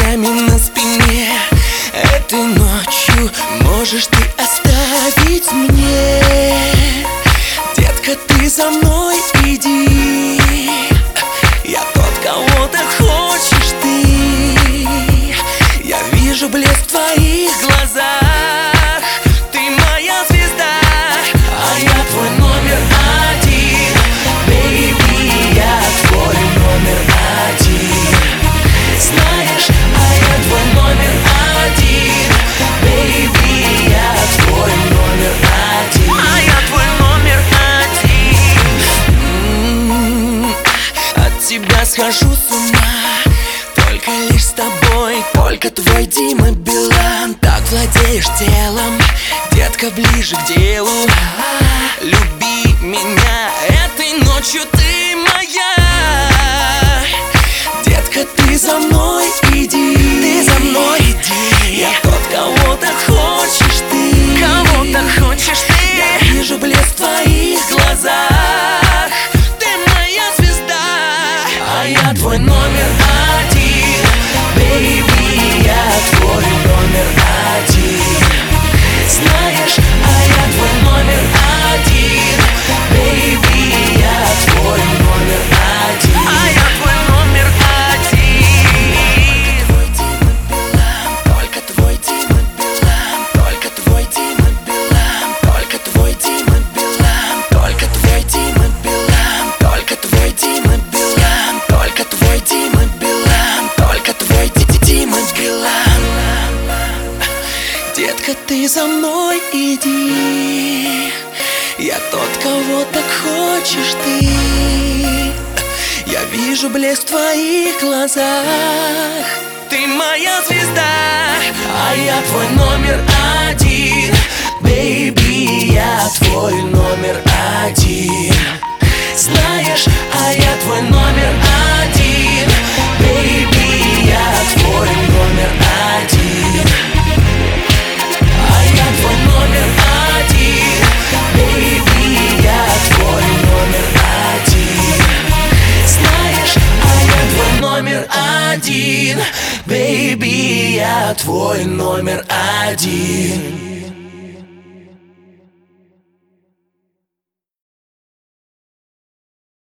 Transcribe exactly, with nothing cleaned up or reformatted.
морщинами на спине. Этой ночью можешь ты оставить мне. Детка, ты за мной иди. Я тот, кого ты хочешь ты. Я вижу блеск в твоих глазах. Ты моя звезда, а я твой номер один. Бэйби, я твой номер один. Знаешь, а я твой номер один. Бэйби, я твой номер один. А я твой номер один. М-м-м, от тебя схожу с ума. Только лишь с тобой, только твой Дима Билан. Так владеешь телом, детка, ближе к делу. Люби меня, этой ночью ты моя. Детка, ты за мной иди. Ты за мной иди. Я тот, кого ты хочешь ты. Кого ты хочешь ты. Я вижу блеск в твоих глазах. Ты моя звезда, а я твой номер один. Бэйби, я твой номер один. Знаешь, а я твой номер один. Бэйби, я твой номер один. А я твой номер один. Только твой Дима Билан. Только твой Дима Билан. Только твой Дима Билан. Только твой Дима Билан. Только твой Дима Билан. Только твой Дима Билан. Только твой Дима Билан. Детка, ты за мной иди. Я тот, кого так хочешь ты. Я вижу блеск в твоих глазах. Ты моя звезда, а я твой номер один. Бэйби, я твой номер один. Знаешь, а я твой номер один. Бэйби, я твой номер один. А я твой номер один. Бэйби, я твой номер один. Знаешь, а я твой номер один. Бэйби, я твой номер один.